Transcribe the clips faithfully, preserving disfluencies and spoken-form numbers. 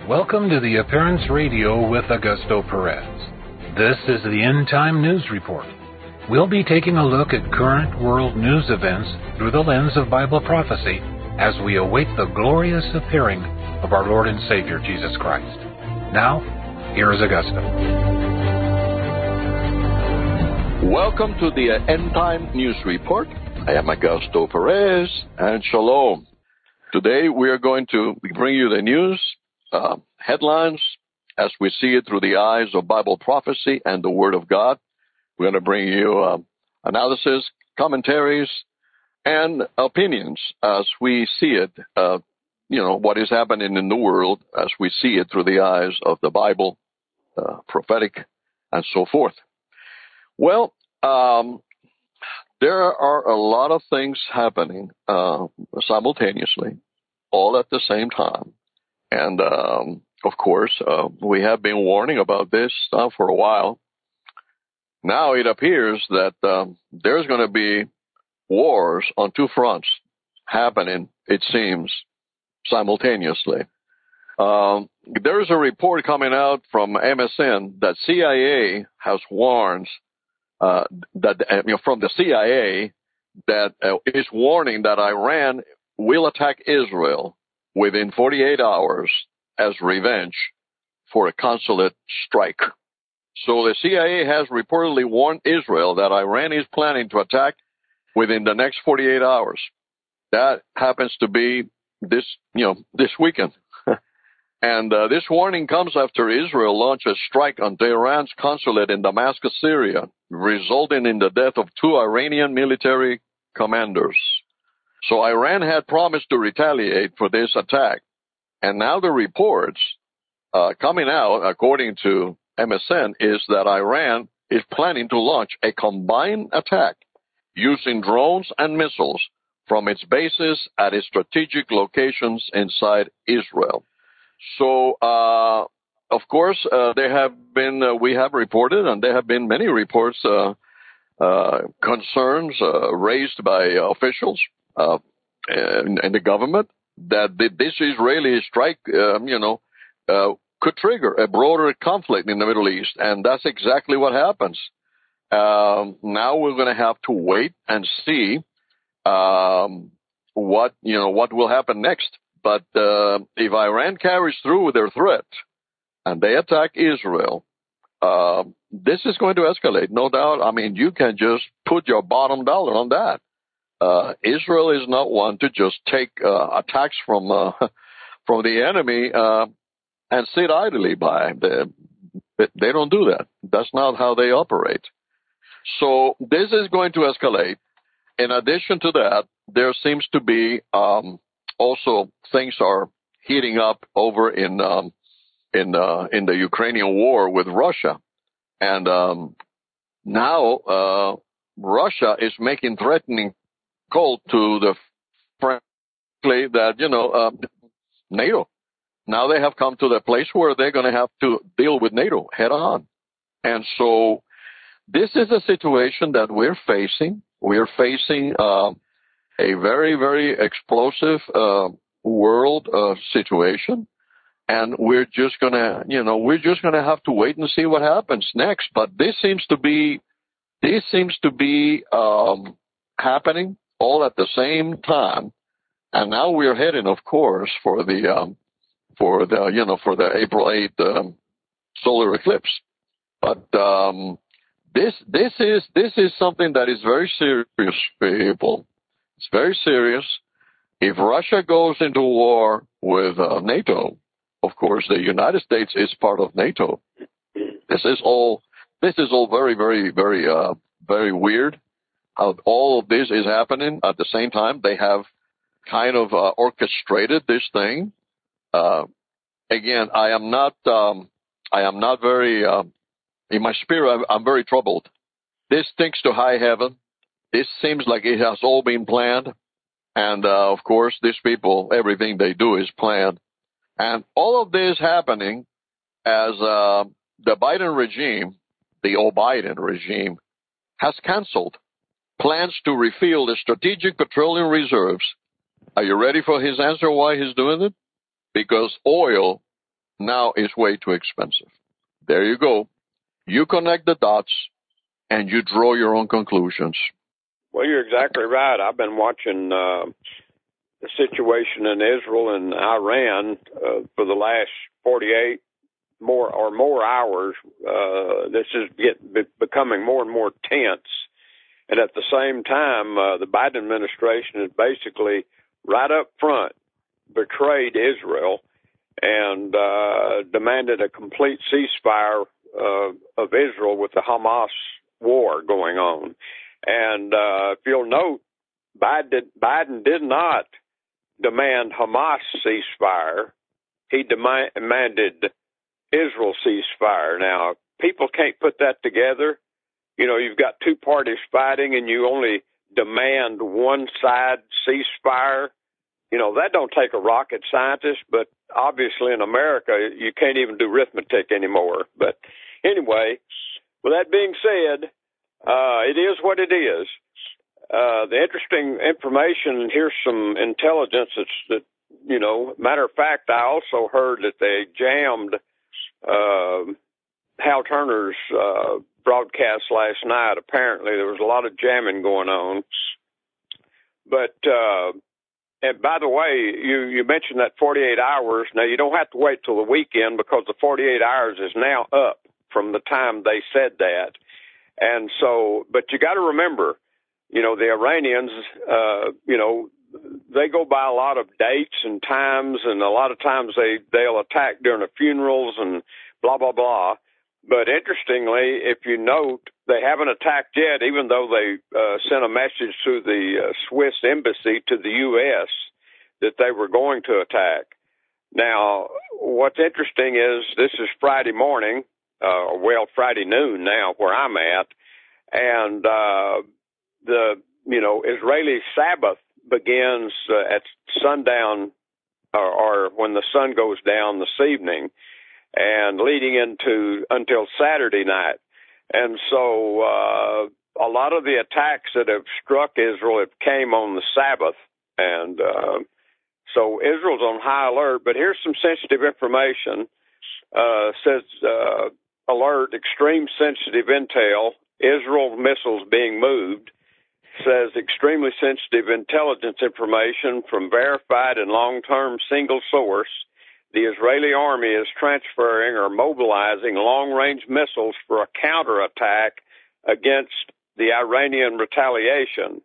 Welcome to the Appearance Radio with Augusto Perez. This is the End Time News Report. We'll be taking a look at current world news events through the lens of Bible prophecy as we await the glorious appearing of our Lord and Savior, Jesus Christ. Now, here is Augusto. Welcome to the End Time News Report. I am Augusto Perez, and shalom. Today we are going to bring you the news, uh, headlines, as we see it through the eyes of Bible prophecy and the Word of God. We're going to bring you uh, analysis, commentaries, and opinions as we see it, uh, you know, what is happening in the world as we see it through the eyes of the Bible, uh, prophetic, and so forth. Well, um, there are a lot of things happening uh, simultaneously, all at the same time. And, um, of course, uh, we have been warning about this uh, for a while. Now it appears that um, there's going to be wars on two fronts happening, it seems, simultaneously. Um, there's a report coming out from M S N that C I A has warned Uh, that uh, you know, from the C I A that uh, is warning that Iran will attack Israel within forty-eight hours as revenge for a consulate strike. So the C I A has reportedly warned Israel that Iran is planning to attack within the next forty-eight hours. That happens to be this, you know, this weekend. And uh, this warning comes after Israel launched a strike on Tehran's consulate in Damascus, Syria, resulting in the death of two Iranian military commanders. So Iran had promised to retaliate for this attack. And now the reports uh, coming out, according to M S N, is that Iran is planning to launch a combined attack using drones and missiles from its bases at its strategic locations inside Israel. So, uh, of course, uh, there have been, uh, we have reported, and there have been many reports, uh, uh, concerns uh, raised by officials uh, in, in the government that this Israeli strike, um, you know, uh, could trigger a broader conflict in the Middle East, and that's exactly what happens. Um, now we're going to have to wait and see um, what, you know, what will happen next. But uh, if Iran carries through with their threat and they attack Israel, uh, this is going to escalate, no doubt. I mean, you can just put your bottom dollar on that. Uh, Israel is not one to just take uh, attacks from uh, from the enemy uh, and sit idly by. They, they don't do that. That's not how they operate. So this is going to escalate. In addition to that, there seems to be um, also things are heating up over in um, in uh, in the Ukrainian war with Russia, and um, now uh, Russia is making threatening call to the frankly that you know uh, NATO. Now they have come to the place where they're going to have to deal with NATO head on, and so this is a situation that we're facing. We're facing uh, a very, very explosive uh, world uh, situation, and we're just gonna, you know, we're just gonna have to wait and see what happens next. But this seems to be, this seems to be um, happening all at the same time, and now we're heading, of course, for the, um, for the, you know, for the April eighth um, solar eclipse. But um, this, this is, this is something that is very serious, people. It's very serious. If Russia goes into war with uh, NATO, of course, the United States is part of NATO. This is all. This is all very, very, very, uh, very weird. How all of this is happening at the same time. They have kind of uh, orchestrated this thing. Uh, again, I am not. Um, I am not very. Uh, in my spirit, I'm, I'm very troubled. This stinks to high heaven. This seems like it has all been planned. And, uh, of course, these people, everything they do is planned. And all of this happening as uh, the Biden regime, the old Biden regime, has canceled plans to refill the strategic petroleum reserves. Are you ready for his answer why he's doing it? Because oil now is way too expensive. There you go. You connect the dots, and you draw your own conclusions. Well, you're exactly right. I've been watching uh, the situation in Israel and Iran uh, for the last forty-eight more or more hours. Uh, this is get, be, becoming more and more tense. And at the same time, uh, the Biden administration has basically right up front betrayed Israel and uh, demanded a complete ceasefire uh, of Israel with the Hamas war going on. And uh, if you'll note, Biden did, Biden did not demand Hamas ceasefire. He demand, demanded Israel ceasefire. Now, people can't put that together. You know, you've got two parties fighting and you only demand one side ceasefire. You know, that don't take a rocket scientist, but obviously in America, you can't even do arithmetic anymore. But anyway, with that being said, uh, it is what it is. Uh, the interesting information, here's some intelligence that's, that, you know, matter of fact, I also heard that they jammed uh, Hal Turner's uh, broadcast last night. Apparently there was a lot of jamming going on. But, uh, and by the way, you, you mentioned that forty-eight hours. Now, you don't have to wait till the weekend because the forty-eight hours is now up from the time they said that. And so, but you got to remember, you know, the Iranians, uh, you know, they go by a lot of dates and times, and a lot of times they, they'll attack during the funerals and blah, blah, blah. But interestingly, if you note, they haven't attacked yet, even though they uh, sent a message to the uh, Swiss embassy to the U S that they were going to attack. Now, what's interesting is this is Friday morning, uh, well, Friday noon now where I'm at, and uh, the, you know, Israeli Sabbath begins uh, at sundown or, or when the sun goes down this evening, and leading into until Saturday night. And so uh, a lot of the attacks that have struck Israel have came on the Sabbath. And uh, so Israel's on high alert. But here's some sensitive information. Uh, says uh, alert, extreme sensitive intel, Israel missiles being moved. Says extremely sensitive intelligence information from verified and long-term single source. The Israeli army is transferring or mobilizing long-range missiles for a counterattack against the Iranian retaliation.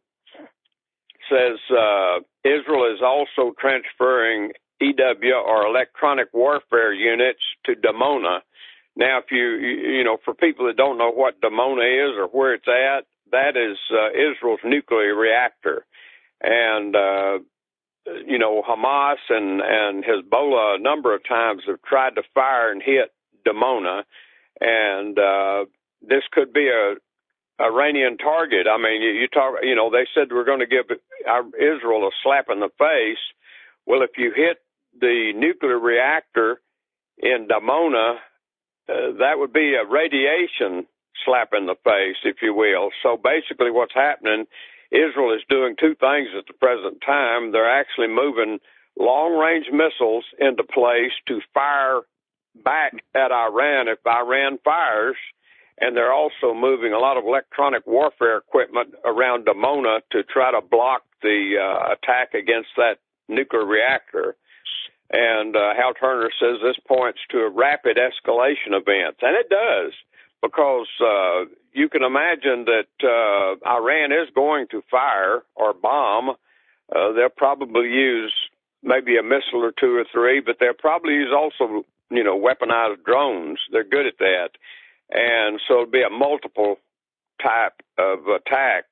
Says uh, Israel is also transferring E W or electronic warfare units to Dimona. Now, if you, you know, for people that don't know what Dimona is or where it's at, that is uh, Israel's nuclear reactor. And, uh, you know, Hamas and, and Hezbollah a number of times have tried to fire and hit Dimona. And uh, this could be a Iranian target. I mean, you, you talk, you know, they said we're going to give Israel a slap in the face. Well, if you hit the nuclear reactor in Dimona, uh, that would be a radiation slap in the face, if you will. So basically what's happening, Israel is doing two things at the present time. They're actually moving long-range missiles into place to fire back at Iran if Iran fires, and they're also moving a lot of electronic warfare equipment around Dimona to try to block the uh, attack against that nuclear reactor. And uh, Hal Turner says this points to a rapid escalation event, and it does, because uh, you can imagine that uh, Iran is going to fire or bomb. Uh, they'll probably use maybe a missile or two or three, but they'll probably use also, you know, weaponized drones. They're good at that. And so it'll be a multiple type of attack.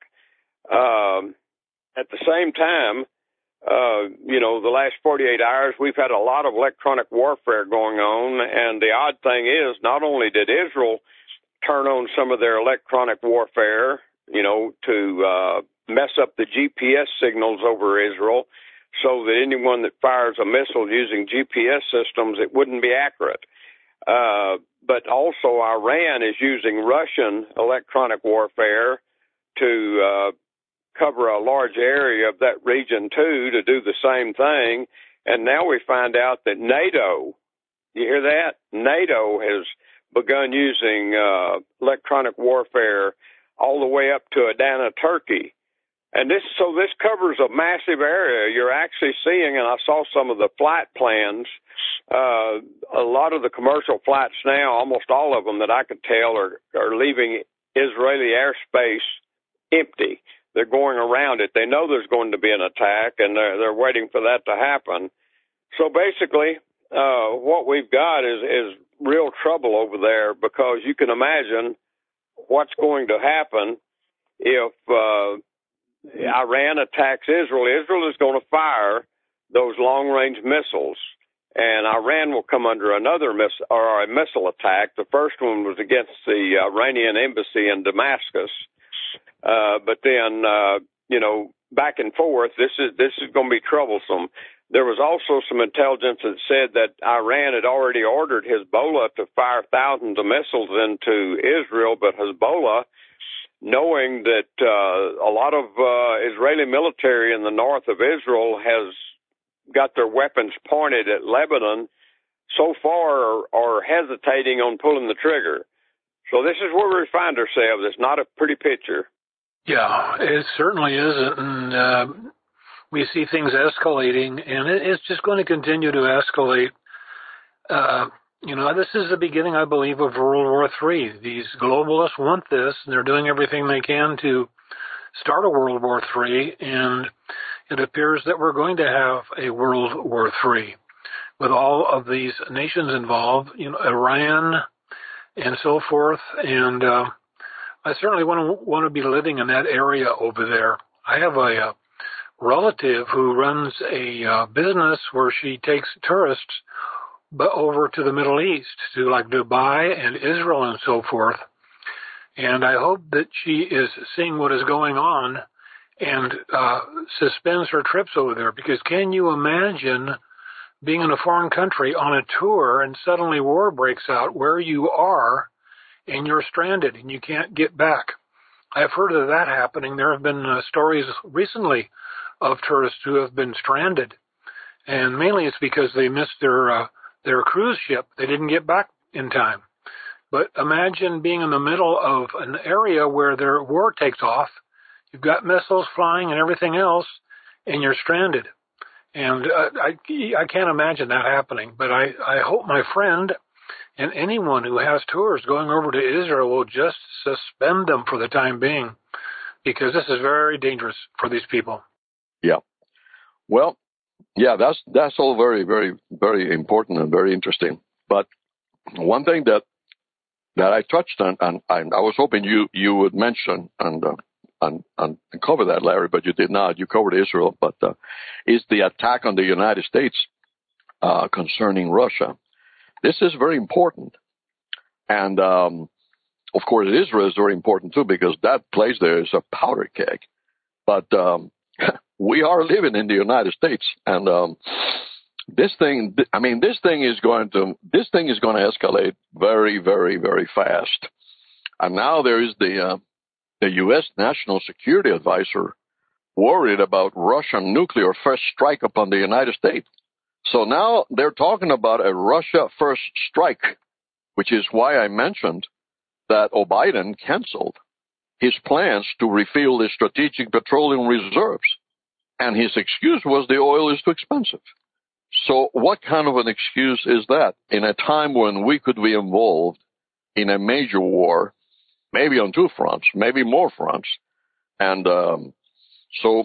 Um, at the same time, uh, you know, the last forty-eight hours, we've had a lot of electronic warfare going on. And the odd thing is, not only did Israel turn on some of their electronic warfare, you know, to uh, mess up the G P S signals over Israel so that anyone that fires a missile using G P S systems, it wouldn't be accurate. Uh, but also Iran is using Russian electronic warfare to uh, cover a large area of that region, too, to do the same thing. And now we find out that NATO You hear that? NATO has begun using uh, electronic warfare all the way up to Adana, Turkey. And this, so this covers a massive area. You're actually seeing, and I saw some of the flight plans, uh, a lot of the commercial flights now, almost all of them that I could tell are, are leaving Israeli airspace empty. They're going around it. They know there's going to be an attack, and they're, they're waiting for that to happen. So basically, uh, what we've got is, is real trouble over there, because you can imagine what's going to happen if uh, Iran attacks Israel. Israel is going to fire those long-range missiles, and Iran will come under another miss- or a missile attack. The first one was against the Iranian embassy in Damascus, uh, but then uh, you know, back and forth. This is this is going to be troublesome. There was also some intelligence that said that Iran had already ordered Hezbollah to fire thousands of missiles into Israel, but Hezbollah, knowing that uh, a lot of uh, Israeli military in the north of Israel has got their weapons pointed at Lebanon, so far are, are hesitating on pulling the trigger. So this is where we find ourselves. It's not a pretty picture. Yeah, it certainly isn't. And uh, we see things escalating, and it, it's just going to continue to escalate. Uh, you know, this is the beginning, I believe, of World War Three. These globalists want this, and they're doing everything they can to start a World War Three, and it appears that we're going to have a World War Three with all of these nations involved, you know, Iran and so forth. And uh, I certainly want to want to be living in that area over there. I have a, a relative who runs a uh, business where she takes tourists but over to the Middle East, to like Dubai and Israel and so forth. And I hope that she is seeing what is going on and uh, suspends her trips over there, because can you imagine being in a foreign country on a tour and suddenly war breaks out where you are and you're stranded and you can't get back? I've heard of that happening. There have been uh, stories recently of tourists who have been stranded, and mainly it's because they missed their uh, their cruise ship. They didn't get back in time. But imagine being in the middle of an area where their war takes off. You've got missiles flying and everything else, and you're stranded. And uh, I, I can't imagine that happening. But I, I hope my friend and anyone who has tours going over to Israel will just suspend them for the time being, because this is very dangerous for these people. Yeah. Well, yeah, that's that's all very, very, very important and very interesting. But one thing that that I touched on, and, and I was hoping you, you would mention and, uh, and and cover that, Larry, but you did not. You covered Israel, but uh, is the attack on the United States uh, concerning Russia. This is very important, and um, of course Israel is very important too, because that place there is a powder keg. But um, we are living in the United States, and um, this thing, I mean, this thing is going to, this thing is going to escalate very, very, very fast. And now there is the, uh, the U S National Security Advisor worried about Russian nuclear first strike upon the United States. So now they're talking about a Russia first strike, which is why I mentioned that Biden canceled his plans to refill the strategic petroleum reserves. And his excuse was the oil is too expensive. So what kind of an excuse is that in a time when we could be involved in a major war, maybe on two fronts, maybe more fronts? And um, so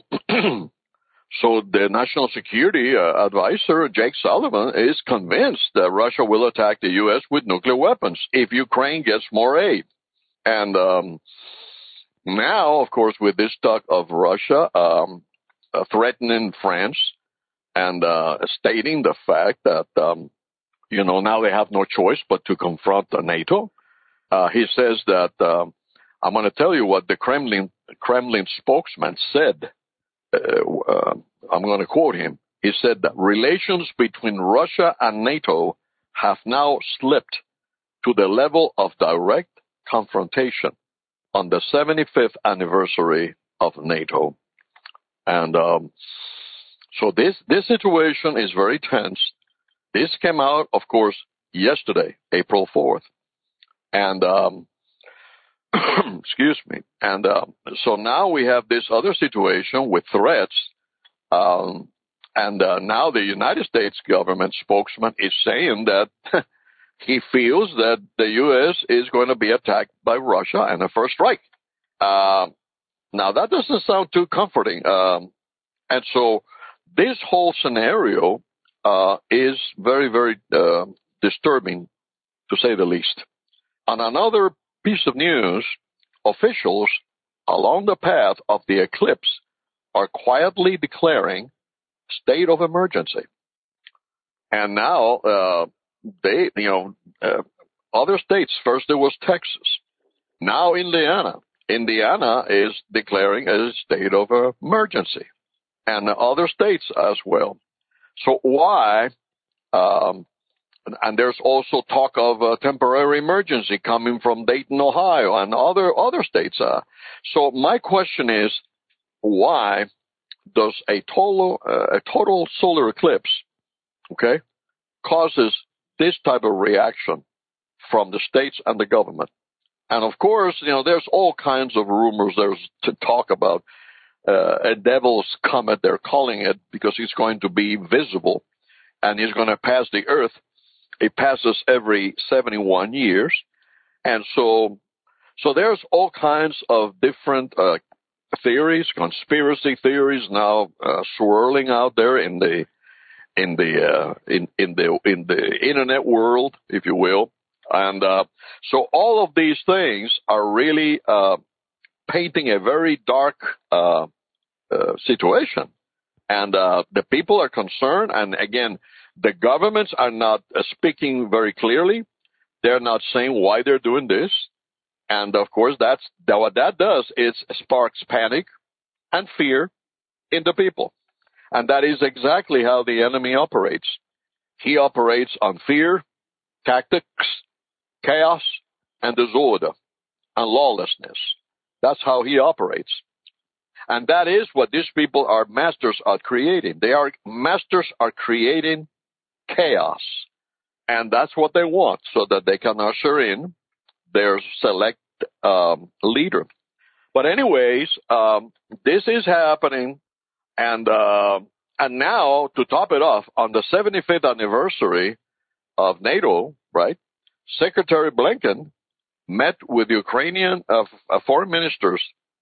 so the National Security uh, Advisor, Jake Sullivan, is convinced that Russia will attack the U S with nuclear weapons if Ukraine gets more aid. And um, now, of course, with this talk of Russia um, uh, threatening France, and uh, stating the fact that, um, you know, now they have no choice but to confront the NATO. Uh, he says that, uh, I'm going to tell you what the Kremlin Kremlin spokesman said. Uh, uh, I'm going to quote him. He said that relations between Russia and NATO have now slipped to the level of direct confrontation on the seventy-fifth anniversary of NATO. And um So this, this situation is very tense. This came out, of course, yesterday, April fourth. And, um, excuse me. And um, so now we have this other situation with threats. Um, and uh, now the United States government spokesman is saying that he feels that the U S is going to be attacked by Russia and a first strike. Uh, now, that doesn't sound too comforting. Um, and so this whole scenario uh, is very, very uh, disturbing, to say the least. On another piece of news, officials along the path of the eclipse are quietly declaring state of emergency. And now, uh, they, you know, uh, other states, first there was Texas. Now Indiana. Indiana is declaring a state of emergency. And other states as well. So why, um, and there's also talk of a temporary emergency coming from Dayton, Ohio, and other other states. Uh, so my question is, why does a total uh, a total solar eclipse, okay, causes this type of reaction from the states and the government? And of course, you know, there's all kinds of rumors. There's to talk about uh, a devil's comet, they're calling it, because it's going to be visible and it's going to pass the Earth. It passes every seventy-one years. And so, so there's all kinds of different uh, theories, conspiracy theories now uh, swirling out there in the in the uh, in in the in the internet world, if you will. And uh, so all of these things are really uh, painting a very dark uh, uh, situation. And uh, the people are concerned. And again, the governments are not uh, speaking very clearly. They're not saying why they're doing this. And of course, that's that, what that does is sparks panic and fear in the people. And that is exactly how the enemy operates. He operates on fear, tactics, chaos, and disorder, and lawlessness. That's how he operates. And that is what these people are masters at creating. They are masters at creating chaos. And that's what they want, so that they can usher in their select um, leader. But anyways, um, this is happening. And, uh, and now, to top it off, on the seventy-fifth anniversary of NATO, right, Secretary Blinken met with Ukrainian uh, foreign ministers,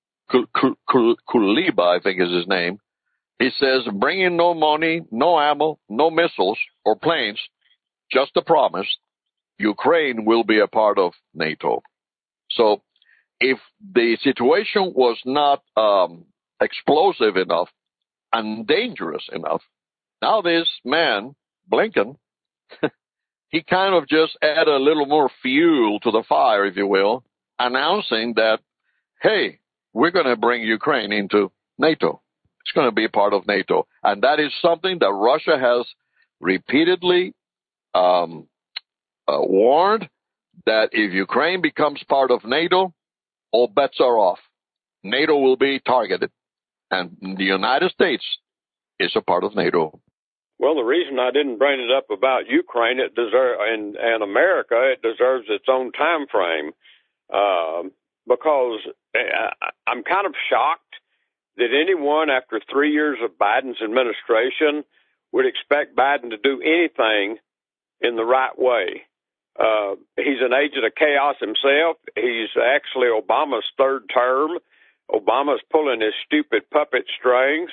Kuleba, I think is his name. He says, bring in no money, no ammo, no missiles or planes, just a promise. Ukraine will be a part of NATO. So if the situation was not um, explosive enough and dangerous enough, now this man, Blinken, he kind of just added a little more fuel to the fire, if you will, announcing that, hey, we're going to bring Ukraine into NATO. It's going to be a part of NATO. And that is something that Russia has repeatedly um, uh, warned, that if Ukraine becomes part of NATO, all bets are off. NATO will be targeted. And the United States is a part of NATO. Well, the reason I didn't bring it up about Ukraine, it deserve, and, and America, it deserves its own time frame, uh, because I, I'm kind of shocked that anyone after three years of Biden's administration would expect Biden to do anything in the right way. Uh, he's an agent of chaos himself. He's actually Obama's third term. Obama's pulling his stupid puppet strings.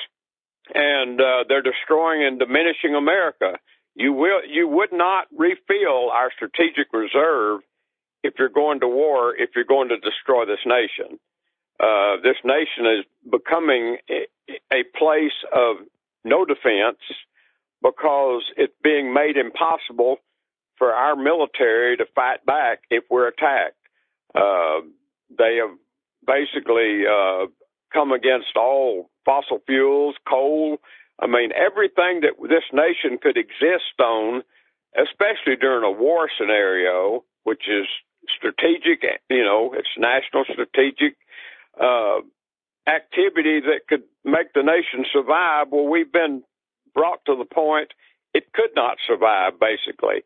And uh, they're destroying and diminishing America. You will, you would not refill our strategic reserve if you're going to war, if you're going to destroy this nation. Uh, this nation is becoming a place of no defense because it's being made impossible for our military to fight back if we're attacked. Uh, they have basically uh, come against all fossil fuels, coal. I mean, everything that this nation could exist on, especially during a war scenario, which is strategic, you know, it's national strategic uh, activity that could make the nation survive. Well, we've been brought to the point it could not survive, basically.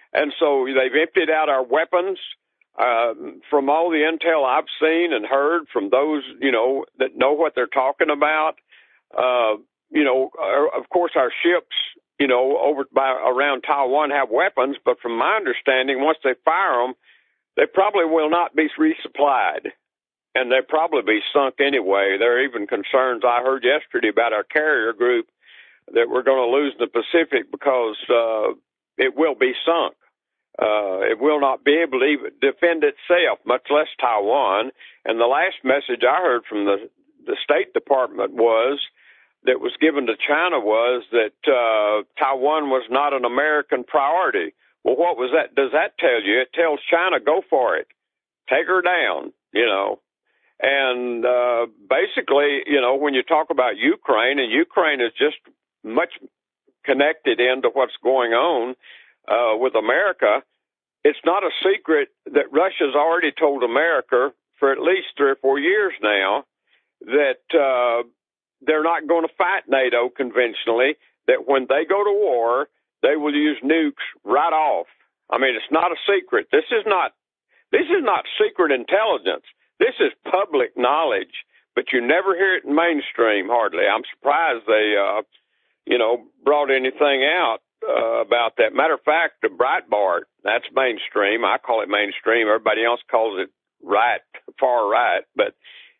And so they've emptied out our weapons. Uh, from all the intel I've seen and heard from those, you know, that know what they're talking about, uh, you know, of course our ships, you know, over by around Taiwan have weapons, but from my understanding, once they fire them, they probably will not be resupplied, and they'll probably be sunk anyway. There are even concerns I heard yesterday about our carrier group that we're going to lose in the Pacific because uh, it will be sunk. Uh, it will not be able to even defend itself, much less Taiwan. And the last message I heard from the, the State Department was that was given to China was that uh, Taiwan was not an American priority. Well, what was that? Does that tell you? It tells China, go for it. Take her down, you know. And uh, basically, you know, when you talk about Ukraine, and Ukraine is just much connected into what's going on uh, with America, it's not a secret that Russia's already told America for at least three or four years now that uh, they're not going to fight NATO conventionally, that when they go to war, they will use nukes right off. I mean, it's not a secret. This is not this is not secret intelligence. This is public knowledge, but you never hear it in mainstream hardly. I'm surprised they, uh, you know, brought anything out uh, about that. Matter of fact, the Breitbart, that's mainstream. I call it mainstream. Everybody else calls it right, far right. But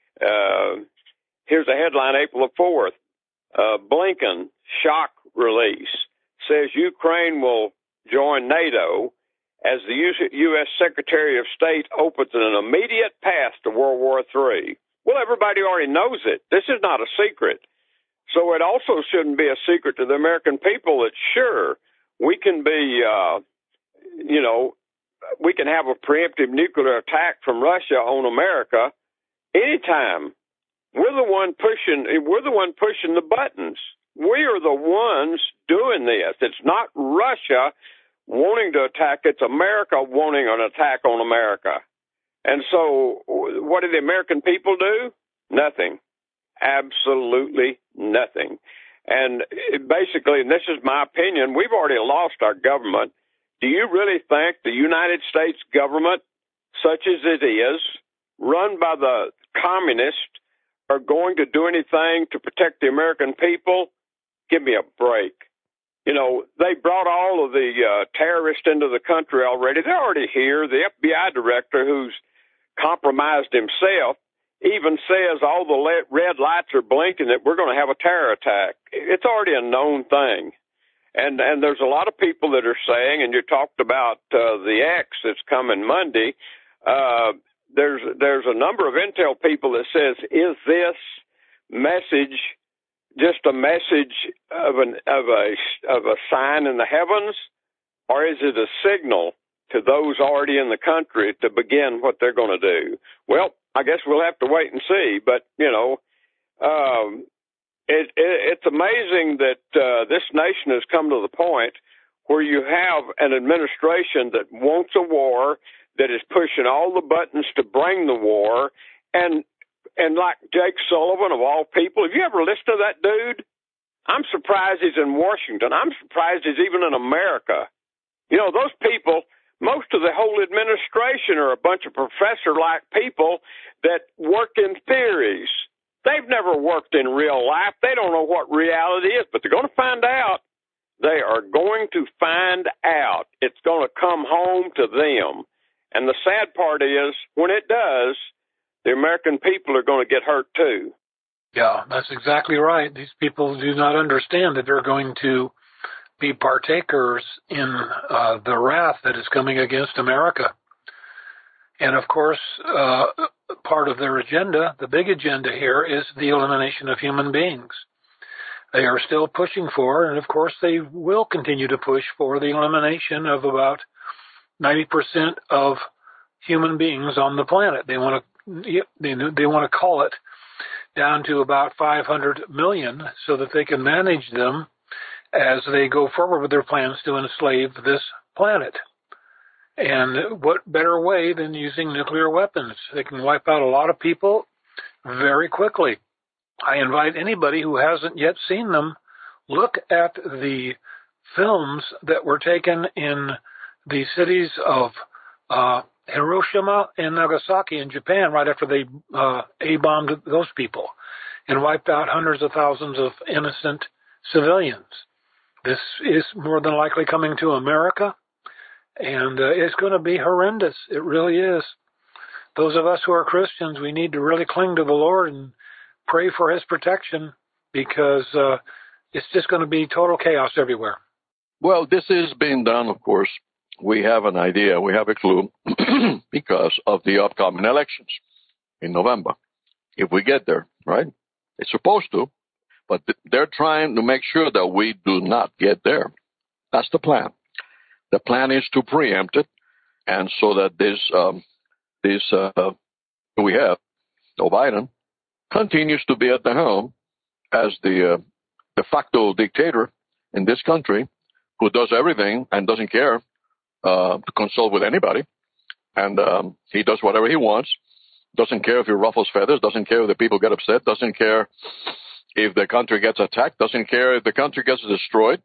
uh, here's a headline, April the fourth. Uh, Blinken, shock release, says Ukraine will join NATO as the U S Secretary of State opens an immediate path to World War Three. Well, everybody already knows it. This is not a secret. So it also shouldn't be a secret to the American people that, sure, we can be, uh, you know, we can have a preemptive nuclear attack from Russia on America anytime. We're the one pushing, we're the one pushing the buttons. We are the ones doing this. It's not Russia wanting to attack. It's America wanting an attack on America. And so what do the American people do? Nothing. Absolutely nothing. And basically, and this is my opinion, we've already lost our government. Do you really think the United States government, such as it is, run by the communists, are going to do anything to protect the American people? Give me a break. You know, they brought all of the uh, terrorists into the country already. They're already here. The F B I director, who's compromised himself, even says all the red lights are blinking that we're going to have a terror attack. It's already a known thing. And and there's a lot of people that are saying, and you talked about uh, the X that's coming Monday, uh, there's there's a number of intel people that says, is this message just a message of an of a of a sign in the heavens, or is it a signal to those already in the country to begin what they're going to do? Well, I guess we'll have to wait and see. But you know, um, it, it, it's amazing that uh, this nation has come to the point where you have an administration that wants a war, that is pushing all the buttons to bring the war, and and like Jake Sullivan, of all people, have you ever listened to that dude? I'm surprised he's in Washington. I'm surprised he's even in America. You know, those people, most of the whole administration are a bunch of professor-like people that work in theories. They've never worked in real life. They don't know what reality is, but they're going to find out. They are going to find out. It's going to come home to them. And the sad part is, when it does, the American people are going to get hurt too. Yeah, that's exactly right. These people do not understand that they're going to be partakers in uh, the wrath that is coming against America. And of course, uh, part of their agenda, the big agenda here, is the elimination of human beings. They are still pushing for, and of course they will continue to push for, the elimination of about ninety percent of human beings on the planet. They want to they, they want to call it down to about five hundred million so that they can manage them as they go forward with their plans to enslave this planet. And what better way than using nuclear weapons? They can wipe out a lot of people very quickly. I invite anybody who hasn't yet seen them, look at the films that were taken in the cities of uh, Hiroshima and Nagasaki in Japan right after they uh, A-bombed those people and wiped out hundreds of thousands of innocent civilians. This is more than likely coming to America, and uh, it's going to be horrendous. It really is. Those of us who are Christians, we need to really cling to the Lord and pray for His protection, because uh, it's just going to be total chaos everywhere. Well, this is being done, of course. We have an idea, we have a clue, because of the upcoming elections in November. If we get there, right? It's supposed to, but they're trying to make sure that we do not get there. That's the plan. The plan is to preempt it, and so that this, um, this uh, we have, Joe Biden, continues to be at the helm as the uh, de facto dictator in this country, who does everything and doesn't care uh, to consult with anybody, and um, he does whatever he wants. Doesn't care if he ruffles feathers, doesn't care if the people get upset, doesn't care if the country gets attacked, doesn't care if the country gets destroyed,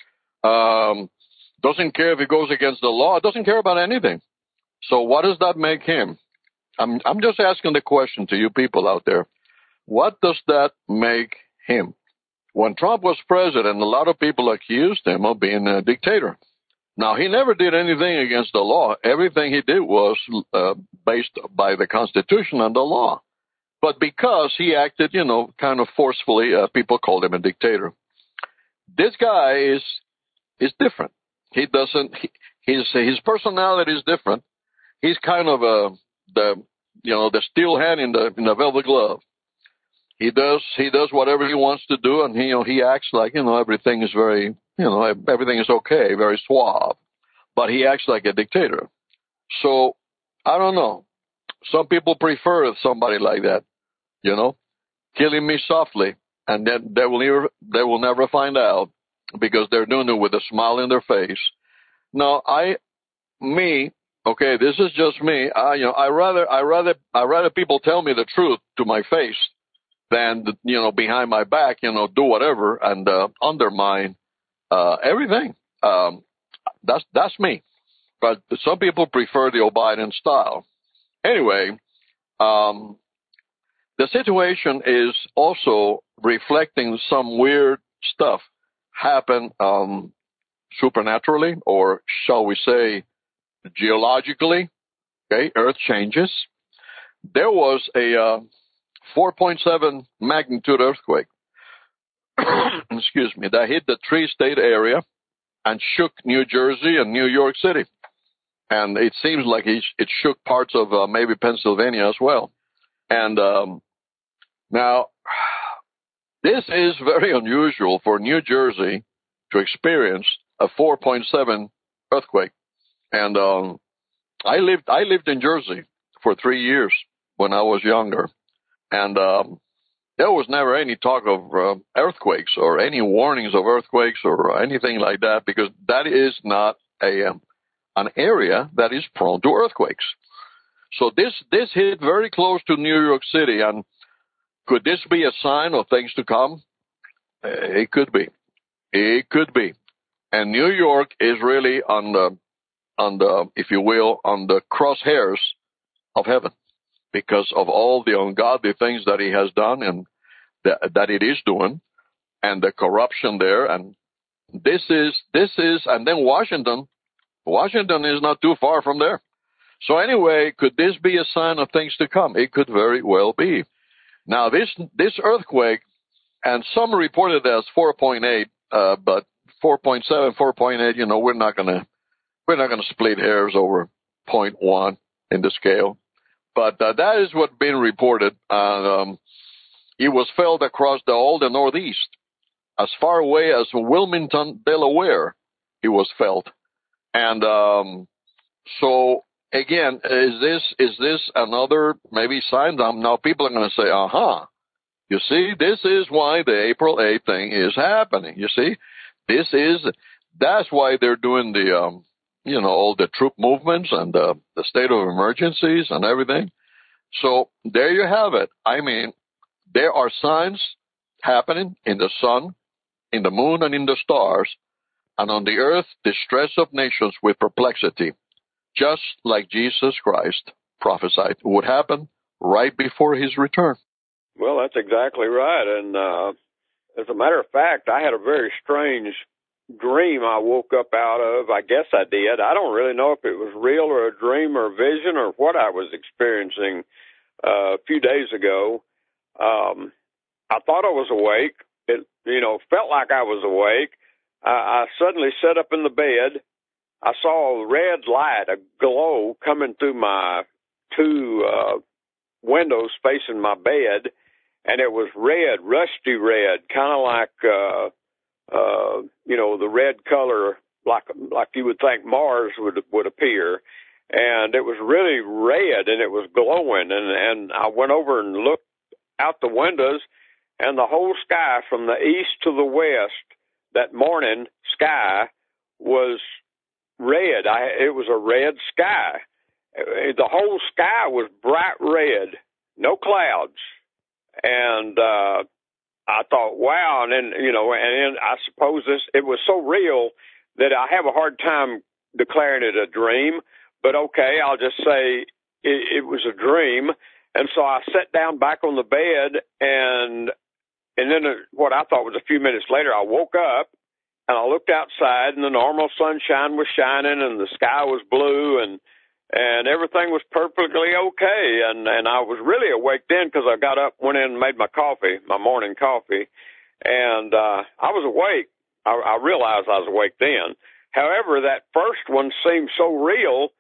um, doesn't care if he goes against the law, doesn't care about anything. So what does that make him? I'm, I'm just asking the question to you people out there. What does that make him? When Trump was president, a lot of people accused him of being a dictator. Now, he never did anything against the law. Everything he did was uh, based by the Constitution and the law. But because he acted, you know, kind of forcefully, uh, people called him a dictator. This guy is is different. He doesn't. He, his his personality is different. He's kind of a the you know the steel hand in the in the velvet glove. He does he does whatever he wants to do, and he you know he acts like you know everything is very. You know, everything is okay, very suave, but he acts like a dictator. So, I don't know. Some people prefer somebody like that, you know, killing me softly, and then they will never, they will never find out, because they're doing it with a smile in their face. Now, I, me, okay, this is just me. I, you know, I rather, I rather, I rather people tell me the truth to my face than, you know, behind my back, you know, do whatever and uh, undermine Uh, everything. Um, that's that's me. But some people prefer the Joe Biden style. Anyway, um, the situation is also reflecting some weird stuff happen um, supernaturally, or shall we say, geologically. Okay, Earth changes. There was a uh, four point seven magnitude earthquake. Excuse me, that hit the tri-state area and shook New Jersey and New York City. And it seems like it, it shook parts of uh, maybe Pennsylvania as well. And um, now, this is very unusual for New Jersey to experience a four point seven earthquake. And um, I lived I lived in Jersey for three years when I was younger. And um, there was never any talk of uh, earthquakes or any warnings of earthquakes or anything like that, because that is not a um, an area that is prone to earthquakes. So this this hit very close to New York City, and could this be a sign of things to come? It could be. It could be. And New York is really on the on the, if you will, on the crosshairs of heaven, because of all the ungodly things that he has done and that, that it is doing, and the corruption there. And this is, this is, and then Washington, Washington is not too far from there. So anyway, could this be a sign of things to come? It could very well be. Now, this, this earthquake, and some reported it as four point eight, uh, but four point seven, four point eight, you know, we're not going to, we're not going to split hairs over zero point one in the scale. But uh, that is what's been reported. And um, it was felt across the, all the Northeast, as far away as Wilmington, Delaware. It was felt, and um, so again, is this is this another maybe sign? Now people are going to say, "Uh-huh, you see, this is why the April eighth thing is happening." You see, this is that's why they're doing the. Um, you know, all the troop movements and uh, the state of emergencies and everything. So there you have it. I mean, there are signs happening in the sun, in the moon, and in the stars and on the earth distress of nations with perplexity, just like Jesus Christ prophesied would happen right before his return. Well, that's exactly right. And uh, as a matter of fact, I had a very strange dream I woke up out of. I guess I did. I don't really know if it was real or a dream or a vision or what I was experiencing uh, a few days ago. Um, I thought I was awake. It, you know, felt like I was awake. I, I suddenly sat up in the bed. I saw a red light, a glow coming through my two uh, windows facing my bed, and it was red, rusty red, kind of like, uh, uh, you know, the red color, like like you would think Mars would would appear. And it was really red, and it was glowing. And, and I went over and looked out the windows, and the whole sky from the east to the west, that morning sky was red. I, it was a red sky. The whole sky was bright red, no clouds. And uh, I thought, wow. And then, you know, and then I suppose this, it was so real that I have a hard time declaring it a dream. But okay, I'll just say it, it was a dream. And so I sat down back on the bed, and and then what I thought was a few minutes later, I woke up, and I looked outside, and the normal sunshine was shining, and the sky was blue, and and everything was perfectly okay. And, and I was really awake then because I got up, went in and made my coffee, my morning coffee, and uh, I was awake. I, I realized I was awake then. However, that first one seemed so real.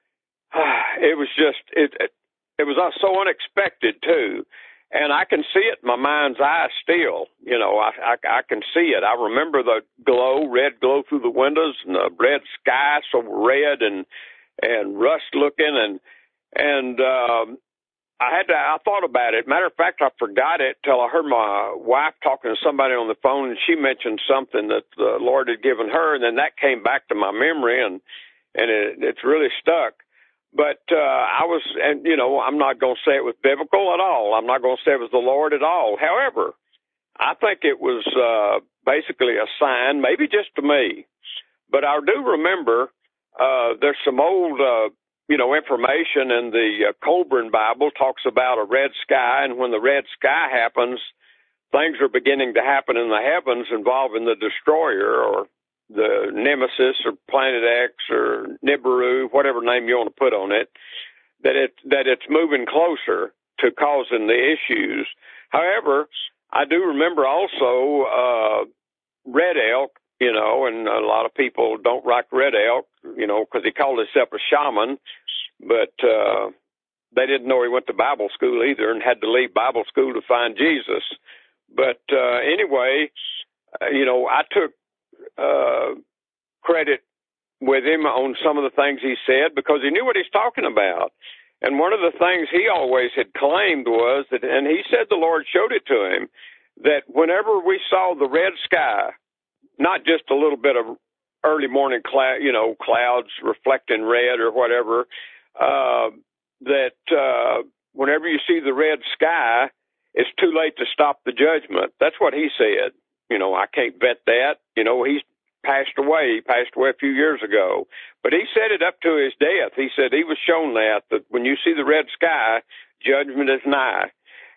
It was just, it, it, it was so unexpected, too. And I can see it in my mind's eye still. You know, I, I, I can see it. I remember the glow, red glow through the windows, and the red sky, so red and and rust looking. And and um, I had to, I thought about it. Matter of fact, I forgot it till I heard my wife talking to somebody on the phone, and she mentioned something that the Lord had given her, and then that came back to my memory, and, and it, it's really stuck. But uh, I was, and, you know, I'm not going to say it was biblical at all. I'm not going to say it was the Lord at all. However, I think it was uh, basically a sign, maybe just to me. But I do remember uh, there's some old, uh, you know, information in the uh, Colburn Bible talks about a red sky, and when the red sky happens, things are beginning to happen in the heavens involving the destroyer, or the Nemesis, or Planet X, or Nibiru, whatever name you want to put on it, that it that it's moving closer to causing the issues. However, I do remember also uh, red elk, you know, and a lot of people don't like red elk, you know, because he called himself a shaman, but uh, they didn't know he went to Bible school either and had to leave Bible school to find Jesus. But uh, anyway, uh, you know, I took Uh, credit with him on some of the things he said because he knew what he's talking about. And one of the things he always had claimed was that, and he said the Lord showed it to him, that whenever we saw the red sky, not just a little bit of early morning cloud, you know, clouds reflecting red or whatever, uh, that uh, whenever you see the red sky, it's too late to stop the judgment. That's what he said. You know, I can't vet that. You know, he's passed away. He passed away a few years ago. But he said it up to his death. He said he was shown that, that when you see the red sky, judgment is nigh.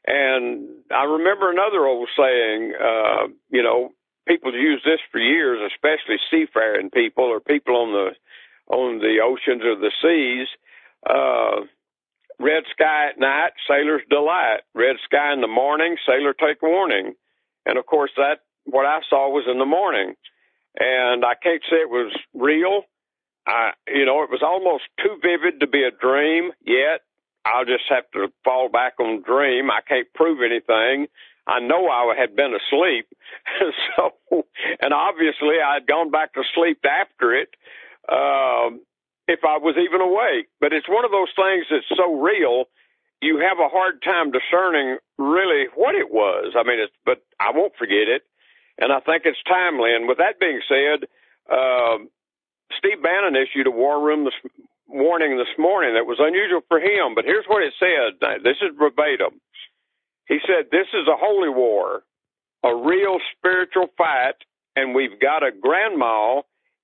And I remember another old saying, uh, you know, people use this for years, especially seafaring people or people on the on the oceans or the seas. Uh, red sky at night, sailor's delight. Red sky in the morning, sailor take warning. And, of course, that what I saw was in the morning. And I can't say it was real. I, you know, it was almost too vivid to be a dream, yet I'll just have to fall back on dream. I can't prove anything. I know I had been asleep. so, and obviously I had gone back to sleep after it, um, if I was even awake. But it's one of those things that's so real, you have a hard time discerning really what it was. I mean, it's, but I won't forget it. And I think it's timely. And with that being said, uh, Steve Bannon issued a war room this warning this morning that was unusual for him. But here's what it said. This is verbatim. He said, "This is a holy war, a real spiritual fight, and we've got a grand mal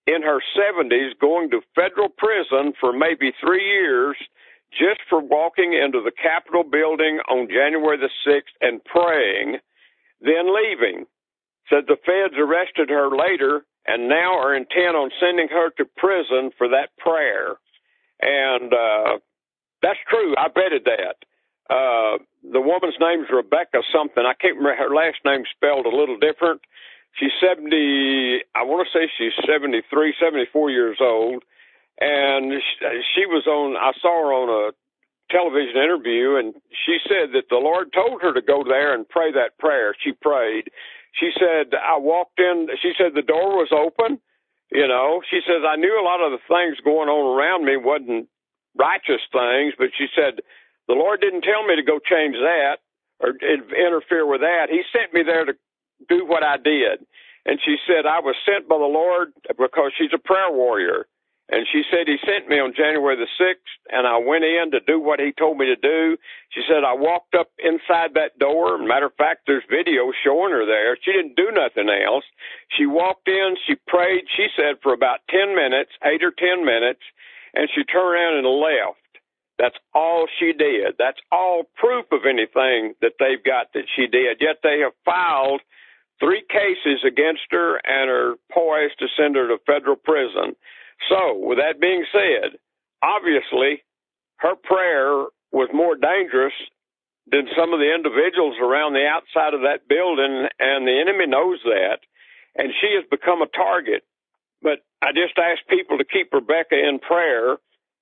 in her seventies going to federal prison for maybe three years just for walking into the Capitol building on January the sixth and praying, then leaving. Said the feds arrested her later and now are intent on sending her to prison for that prayer. And uh, that's true. I betted that. Uh, the woman's name's Rebecca something. I can't remember. Her last name spelled a little different. She's seventy, I want to say she's seventy-three, seventy-four years old. And she was on, I saw her on a television interview, and she said that the Lord told her to go there and pray that prayer. She prayed. She said, I walked in, she said the door was open. You know, she says, I knew a lot of the things going on around me wasn't righteous things, but she said, the Lord didn't tell me to go change that or interfere with that. He sent me there to do what I did. And she said, I was sent by the Lord because she's a prayer warrior. And she said, he sent me on January the sixth, and I went in to do what he told me to do. She said, I walked up inside that door. Matter of fact, there's video showing her there. She didn't do nothing else. She walked in, she prayed, she said, for about ten minutes, eight or ten minutes, and she turned around and left. That's all she did. That's all proof of anything that they've got that she did. Yet they have filed three cases against her and are poised to send her to federal prison. So, with that being said, obviously, her prayer was more dangerous than some of the individuals around the outside of that building, and the enemy knows that, and she has become a target. But I just ask people to keep Rebecca in prayer,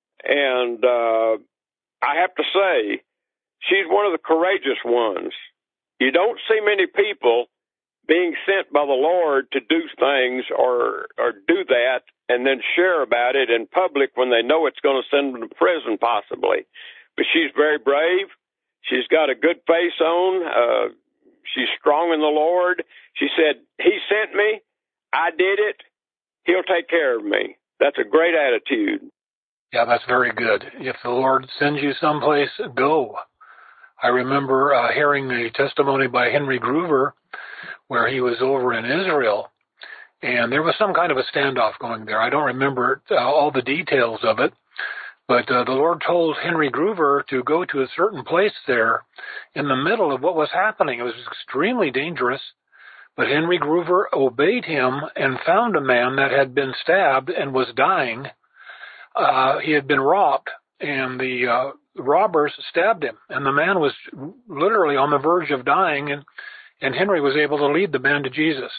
and uh, I have to say, she's one of the courageous ones. You don't see many people being sent by the Lord to do things or or do that and then share about it in public when they know it's going to send them to prison possibly. But she's very brave. She's got a good face on. Uh, she's strong in the Lord. She said, he sent me. I did it. He'll take care of me. That's a great attitude. Yeah, that's very good. If the Lord sends you someplace, go. I remember uh, hearing a testimony by Henry Groover where he was over in Israel, and there was some kind of a standoff going there. I don't remember uh, all the details of it, but uh, the Lord told Henry Groover to go to a certain place there in the middle of what was happening. It was extremely dangerous, but Henry Groover obeyed him and found a man that had been stabbed and was dying. Uh, he had been robbed, and the uh, robbers stabbed him, and the man was literally on the verge of dying, and, and Henry was able to lead the man to Jesus.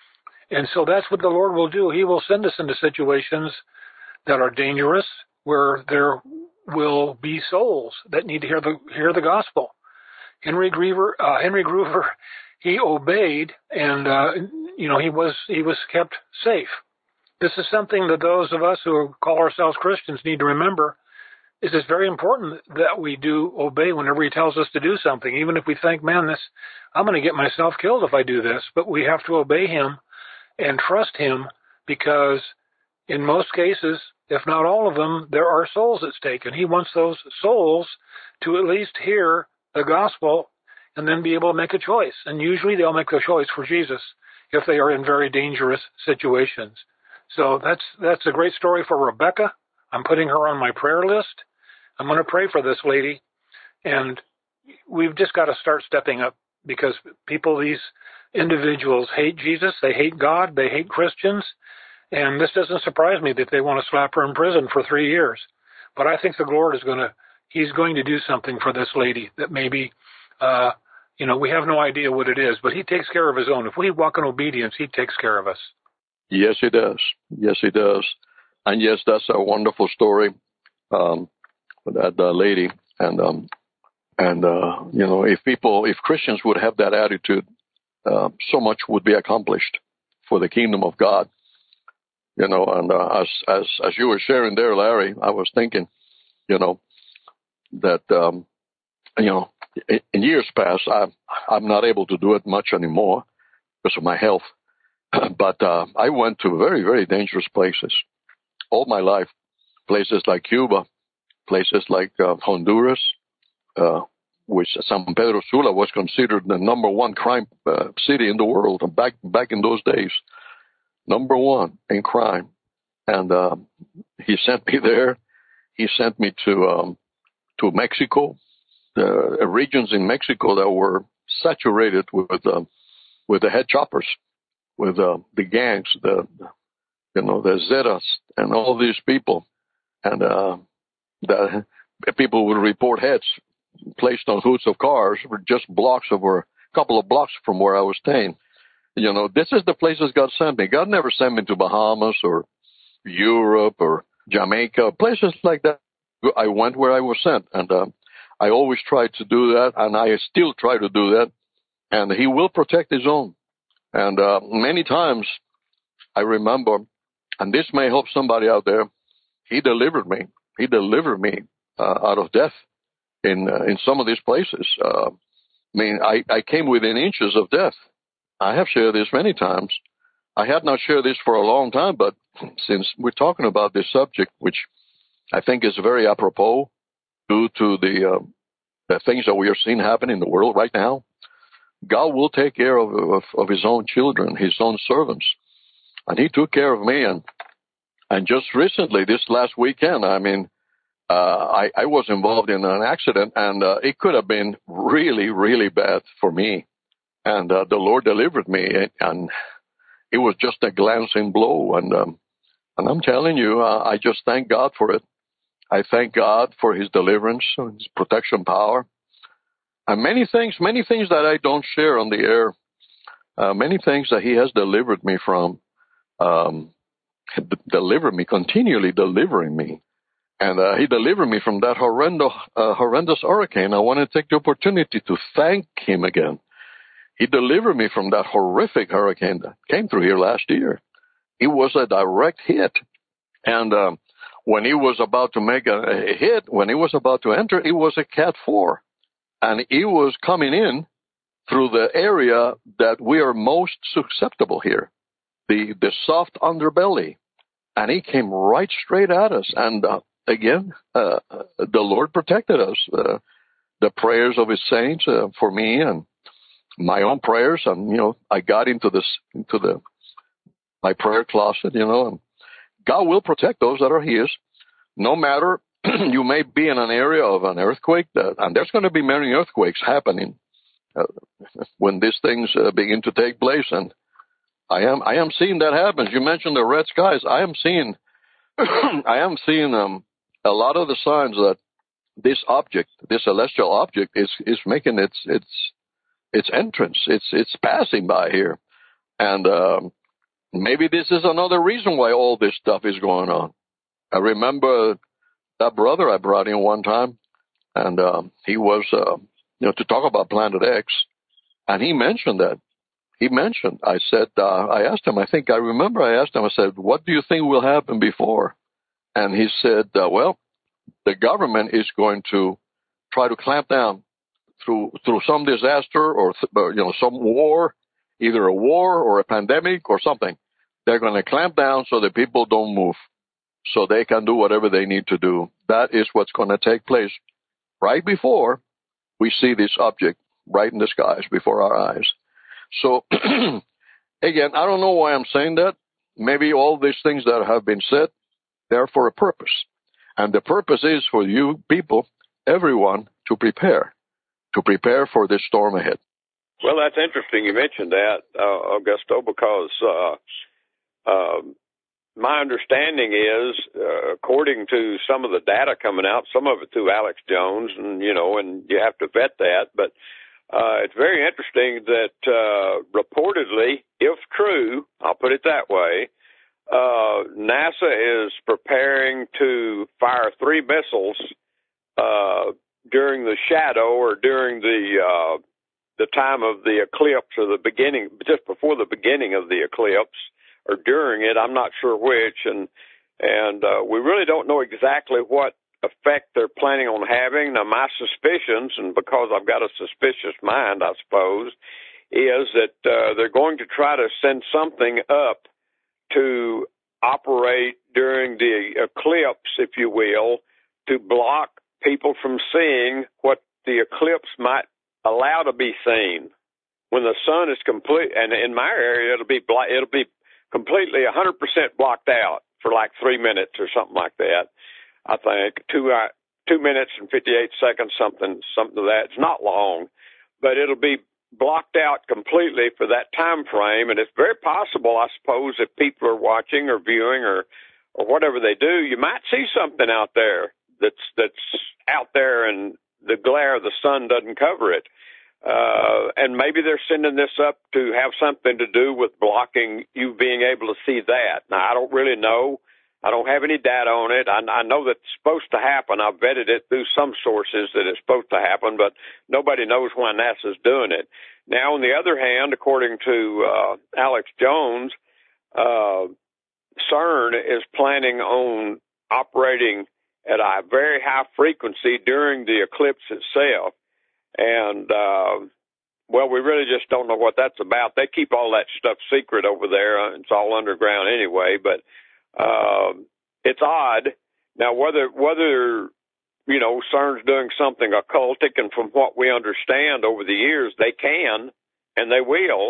And so that's what the Lord will do. He will send us into situations that are dangerous, where there will be souls that need to hear the hear the gospel. Henry Groover, uh, Henry Groover, he obeyed, and uh, you know he was he was kept safe. This is something that those of us who call ourselves Christians need to remember. Is it's very important that we do obey whenever he tells us to do something, even if we think, man, this I'm going to get myself killed if I do this. But we have to obey him and trust him, because in most cases, if not all of them, there are souls at stake, and he wants those souls to at least hear the gospel and then be able to make a choice. And usually they'll make a choice for Jesus if they are in very dangerous situations. So that's that's a great story for Rebecca. I'm putting her on my prayer list. I'm going to pray for this lady, and we've just got to start stepping up, because people, these individuals hate Jesus, they hate God, they hate Christians, and this doesn't surprise me that they want to slap her in prison for three years. But I think the Lord is going to, he's going to do something for this lady that maybe, uh, you know, we have no idea what it is, but he takes care of his own. If we walk in obedience, he takes care of us. Yes, he does. Yes, he does. And yes, that's a wonderful story, um, that uh, lady. And, um, and uh, you know, if people, if Christians would have that attitude, uh, so much would be accomplished for the kingdom of God. You know, and uh, as as as you were sharing there, Larry, I was thinking, you know, that um, you know, in, in years past, I I'm not able to do it much anymore because of my health. But uh, I went to very very dangerous places all my life, places like Cuba, places like uh, Honduras, uh, which San Pedro Sula was considered the number one crime uh, city in the world back back in those days. Number one in crime. And uh, he sent me there. He sent me to um, to Mexico, the uh, regions in Mexico that were saturated with uh, with the head choppers, with uh, the gangs, the you know the Zetas, and all these people, and uh, the people would report heads placed on hoods of cars, were just blocks over a couple of blocks from where I was staying. You know, this is the places God sent me. God never sent me to Bahamas or Europe or Jamaica, places like that. I went where I was sent, and uh, I always tried to do that, and I still try to do that. And He will protect His own. And uh, many times I remember, and this may help somebody out there, He delivered me. He delivered me uh, out of death in uh, in some of these places. Uh, I mean, I, I came within inches of death. I have shared this many times. I had not shared this for a long time, but since we're talking about this subject, which I think is very apropos due to the, uh, the things that we are seeing happen in the world right now, God will take care of, of, of His own children, His own servants. And He took care of me. And, and just recently, this last weekend, I mean, uh, I, I was involved in an accident, and uh, it could have been really, really bad for me. And uh, the Lord delivered me, and it was just a glancing blow. And um, and I'm telling you, uh, I just thank God for it. I thank God for His deliverance, His protection power, and many things, many things that I don't share on the air, uh, many things that He has delivered me from, um, d- delivered me, continually delivering me. And uh, He delivered me from that horrendous, uh, horrendous hurricane. I want to take the opportunity to thank Him again. He delivered me from that horrific hurricane that came through here last year. It was a direct hit. And um, when he was about to make a, a hit, when he was about to enter, it was a Cat four. And he was coming in through the area that we are most susceptible here, the, the soft underbelly. And he came right straight at us. And uh, again, uh, the Lord protected us. Uh, the prayers of His saints uh, for me and my own prayers, and you know, I got into this into the my prayer closet, you know, and God will protect those that are His. No matter you may be in an area of an earthquake, that, and there's going to be many earthquakes happening uh, when these things uh, begin to take place, and I am I am seeing that happen. You mentioned the red skies. I am seeing I am seeing um, a lot of the signs that this object, this celestial object, is is making its its its entrance. It's it's passing by here. And um, maybe this is another reason why all this stuff is going on. I remember that brother I brought in one time, and um, he was, uh, you know, to talk about Planet X, and he mentioned that. He mentioned, I said, uh, I asked him, I think I remember I asked him, I said, what do you think will happen before? And he said, uh, well, the government is going to try to clamp down through through some disaster or, you know, some war, either a war or a pandemic or something. They're going to clamp down so that people don't move, so they can do whatever they need to do. That is what's going to take place right before we see this object right in the skies before our eyes. So, again, I don't know why I'm saying that. Maybe all these things that have been said, they're for a purpose. And the purpose is for you people, everyone, to prepare. to prepare for this storm ahead. Well, that's interesting you mentioned that, uh, Augusto, because uh, uh, my understanding is, uh, according to some of the data coming out, some of it through Alex Jones, and, you know, and you have to vet that, but uh, it's very interesting that uh, reportedly, if true, I'll put it that way, uh, NASA is preparing to fire three missiles uh during the shadow or during the uh, the time of the eclipse or the beginning, just before the beginning of the eclipse or during it, I'm not sure which. And and uh, we really don't know exactly what effect they're planning on having. Now, my suspicions, and because I've got a suspicious mind, I suppose, is that uh, they're going to try to send something up to operate during the eclipse, if you will, to block people from seeing what the eclipse might allow to be seen. When the sun is complete, and in my area, it'll be it'll be completely one hundred percent blocked out for like three minutes or something like that. I think two uh, two minutes and fifty-eight seconds, something something of that. It's not long, but it'll be blocked out completely for that time frame. And it's very possible, I suppose, if people are watching or viewing or or whatever they do, you might see something out there that's that's out there and the glare of the sun doesn't cover it. Uh, and maybe they're sending this up to have something to do with blocking you being able to see that. Now, I don't really know. I don't have any data on it. I, I know that's supposed to happen. I've vetted it through some sources that it's supposed to happen, but nobody knows why NASA's doing it. Now, on the other hand, according to uh, Alex Jones, uh, CERN is planning on operating at a very high frequency during the eclipse itself. And, uh, well, we really just don't know what that's about. They keep all that stuff secret over there. It's all underground anyway, but uh, it's odd. Now, whether, whether, you know, CERN's doing something occultic, and from what we understand over the years, they can and they will.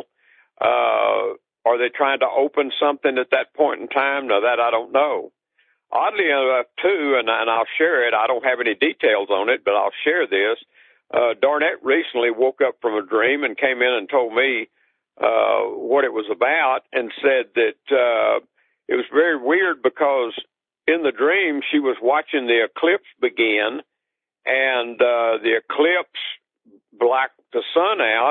Uh, are they trying to open something at that point in time? Now, that I don't know. Oddly enough, too, and, and I'll share it, I don't have any details on it, but I'll share this. Uh, Darnett recently woke up from a dream and came in and told me uh, what it was about, and said that uh, it was very weird because in the dream she was watching the eclipse begin, and uh, the eclipse blacked the sun out,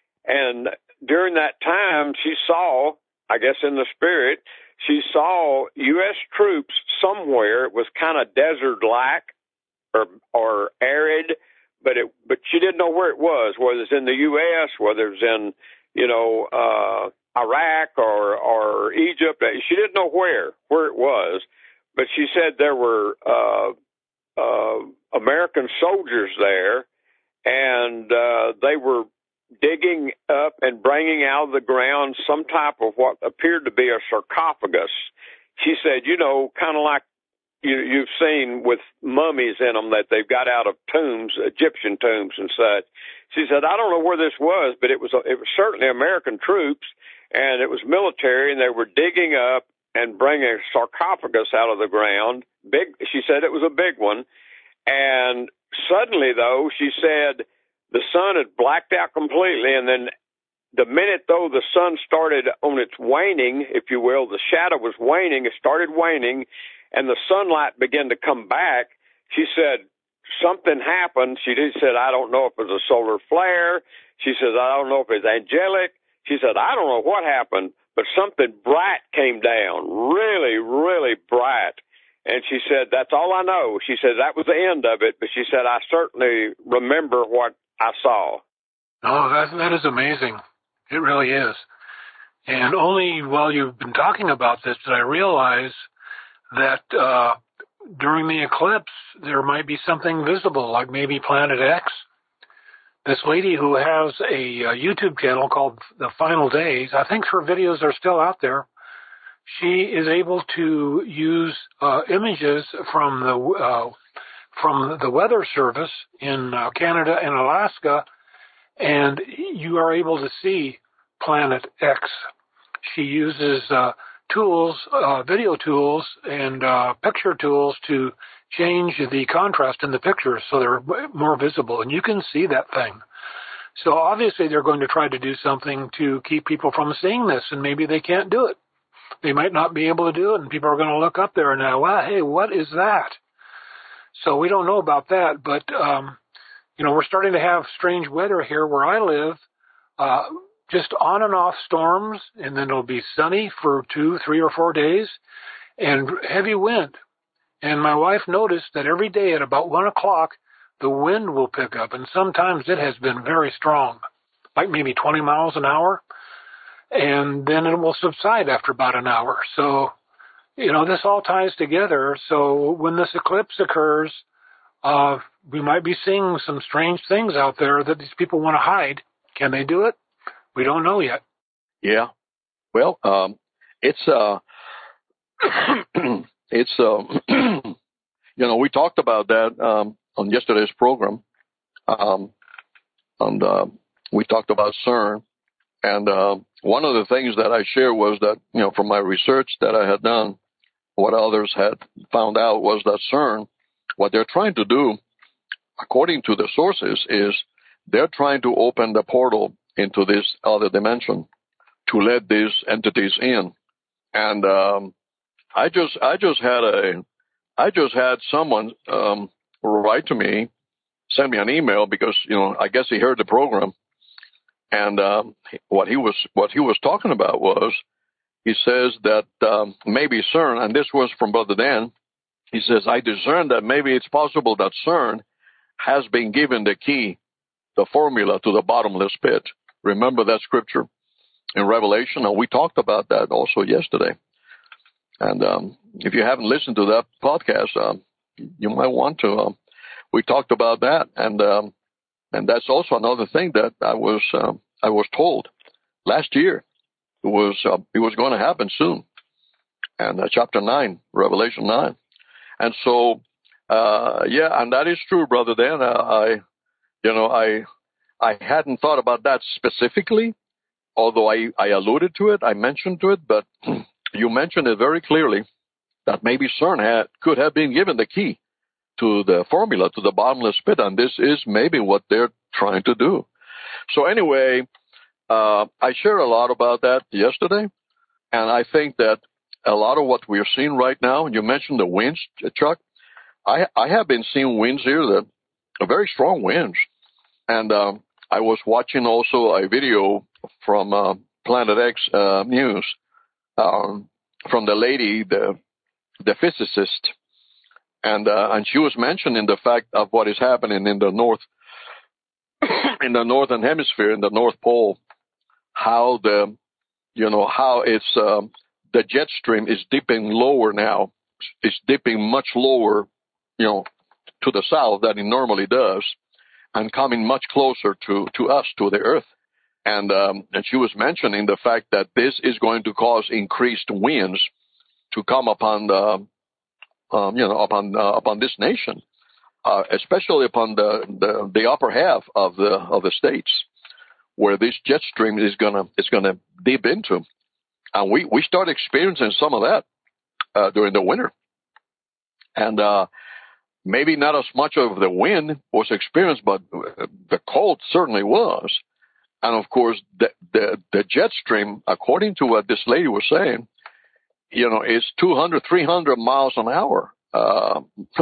and during that time she saw, I guess in the spirit, she saw U S troops somewhere. It was kind of desert-like or, or arid, but it, but she didn't know where it was, whether it's in the U S, whether it's in, you know, uh, Iraq or, or Egypt. She didn't know where, where it was, but she said there were, uh, uh, American soldiers there, and, uh, they were digging up and bringing out of the ground some type of what appeared to be a sarcophagus. She said, you know, kind of like you, you've seen with mummies in them that they've got out of tombs, Egyptian tombs and such. She said, I don't know where this was, but it was, it was certainly American troops, and it was military, and they were digging up and bringing a sarcophagus out of the ground. Big, she said it was a big one. And suddenly, though, she said the sun had blacked out completely, and then the minute, though, the sun started on its waning, if you will, the shadow was waning, it started waning, and the sunlight began to come back. She said something happened. She just said, I don't know if it was a solar flare. She says, I don't know if it's angelic. She said, I don't know what happened, but something bright came down, really, really bright. And she said, that's all I know. She said, that was the end of it, but she said, I certainly remember what I saw. Oh, that, that is amazing. It really is. And only while you've been talking about this did I realize that uh, during the eclipse, there might be something visible, like maybe Planet X. This lady who has a, a YouTube channel called The Final Days, I think her videos are still out there. She is able to use uh, images from the uh, from the Weather Service in uh, Canada and Alaska, and you are able to see Planet X. She uses uh, tools, uh, video tools, and uh, picture tools to change the contrast in the pictures so they're more visible, and you can see that thing. So obviously they're going to try to do something to keep people from seeing this, and maybe they can't do it. They might not be able to do it, and people are going to look up there and now, wow, hey, what is that? So we don't know about that, but, um, you know, we're starting to have strange weather here where I live, uh, just on and off storms, and then it'll be sunny for two, three, or four days, and heavy wind. And my wife noticed that every day at about one o'clock, the wind will pick up, and sometimes it has been very strong, like maybe twenty miles an hour. And then it will subside after about an hour. So, you know, this all ties together. So when this eclipse occurs, uh, we might be seeing some strange things out there that these people want to hide. Can they do it? We don't know yet. Yeah. Well, um, it's, uh, it's, uh, you know, we talked about that, um, on yesterday's program. Um, and, uh, we talked about CERN. And uh, one of the things that I shared was that, you know, from my research that I had done, what others had found out was that CERN, what they're trying to do, according to the sources, is they're trying to open the portal into this other dimension to let these entities in. And um, I just, I just had a, I just had someone um, write to me, send me an email because you know I guess he heard the program, and um, what he was, what he was talking about was, he says that um, maybe CERN, and this was from Brother Dan. He says, I discern that maybe it's possible that CERN has been given the key, the formula to the bottomless pit. Remember that scripture in Revelation? And we talked about that also yesterday. And um, if you haven't listened to that podcast, um, you might want to. Um, we talked about that. And um, and that's also another thing that I was um, I was told last year. It was, uh, it was going to happen soon. And uh, chapter nine, Revelation nine. And so, uh, yeah, and that is true, Brother Dan. Uh, I, you know, I, I hadn't thought about that specifically, although I, I alluded to it, I mentioned to it, but you mentioned it very clearly that maybe CERN had, could have been given the key to the formula, to the bottomless pit, and this is maybe what they're trying to do. So anyway, uh, I shared a lot about that yesterday, and I think that a lot of what we're seeing right now, and you mentioned the winds, Chuck, I, I have been seeing winds here that are very strong winds. And um, I was watching also a video from uh, Planet X uh, News um, from the lady, the the physicist, and uh, and she was mentioning the fact of what is happening in the north, in the northern hemisphere, in the North Pole, how the you know how it's um, the jet stream is dipping lower now. It's dipping much lower, you know, to the south than it normally does, and coming much closer to, to us, to the Earth. And um, and she was mentioning the fact that this is going to cause increased winds to come upon the, um, you know, upon uh, upon this nation, uh, especially upon the, the the upper half of the of the states, where this jet stream is gonna is gonna dip into, and we we start experiencing some of that uh, during the winter, and uh, maybe not as much of the wind was experienced, but the cold certainly was. And of course, the, the, the jet stream, according to what this lady was saying, you know, is two hundred, three hundred miles an hour uh,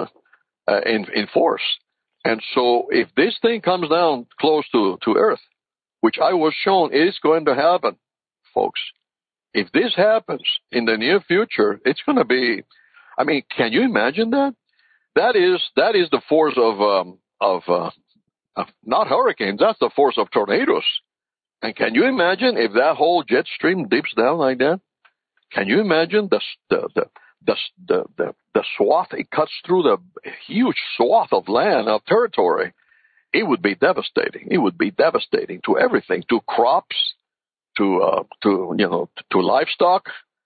in, in force. And so if this thing comes down close to, to Earth, which I was shown is going to happen, folks, if this happens in the near future, it's going to be, I mean, can you imagine that? That is that is the force of um, of, uh, of not hurricanes. That's the force of tornadoes. And can you imagine if that whole jet stream dips down like that? Can you imagine the the the the the, the, the swath it cuts through, the huge swath of land, of territory? It would be devastating. It would be devastating to everything, to crops, to uh, to you know to livestock,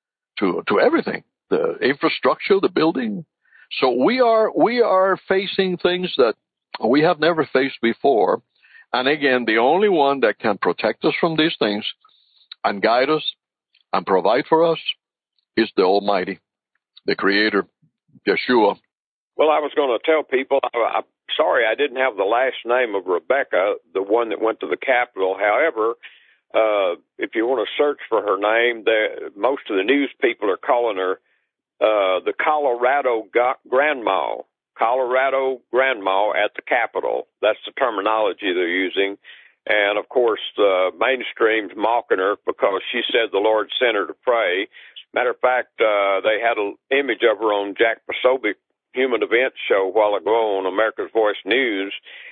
to to everything, the infrastructure, the building. So we are we are facing things that we have never faced before. And again, the only one that can protect us from these things and guide us and provide for us is the Almighty, the Creator, Yeshua. Well, I was going to tell people, I, I'm sorry I didn't have the last name of Rebecca, the one that went to the Capitol. However, uh, if you want to search for her name, the, most of the news people are calling her Uh, the Colorado Grandma, Colorado Grandma at the Capitol. That's the terminology they're using. And, of course, the mainstream's mocking her because she said the Lord sent her to pray. Matter of fact, uh, they had an image of her on Jack Posobiec Human Events show a while ago on America's Voice News,